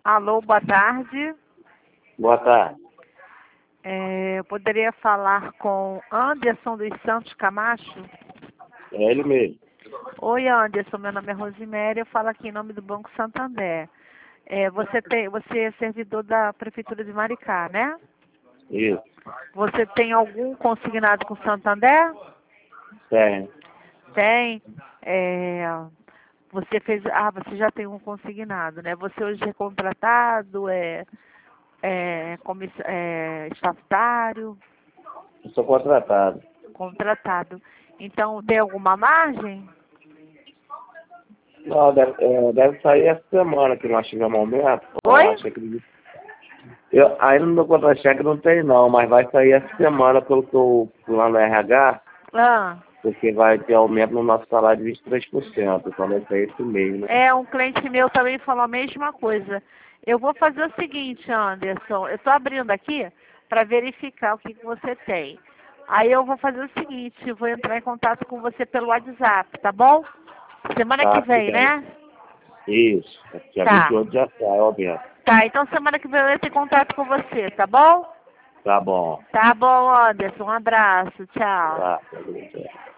Alô, boa tarde. Boa tarde. Eu poderia falar com Anderson dos Santos Camacho? É ele mesmo. Oi, Anderson, meu nome é Rosiméria, eu falo aqui em nome do Banco Santander. Você é servidor da Prefeitura de Maricá, né? Isso. Você tem algum consignado com o Santander? Tem. Tem. Você já tem um consignado, né? Você hoje é contratado, estatutário? Eu sou contratado. Contratado. Então, tem alguma margem? Não, deve sair essa semana que nós tivemos aumento. Oi? Ainda no meu contra-cheque não tem não, mas vai sair essa semana pelo que eu fui lá no RH, Ah, porque vai ter aumento no nosso salário de 23%. Então vai sair esse mês, né? um cliente meu também falou a mesma coisa. Eu vou fazer o seguinte, Anderson. Eu estou abrindo aqui para verificar o que você tem. Aí eu vou fazer o seguinte, vou entrar em contato com você pelo WhatsApp, tá bom? Semana que Tá, tudo vem, bem. né? Isso. Dia Tá. 28 já sai o aumento. Tá, então semana que vem eu entro em contato com você, tá bom? Tá bom. Tá bom, Anderson. Um abraço. Tchau. Tá, tá bom.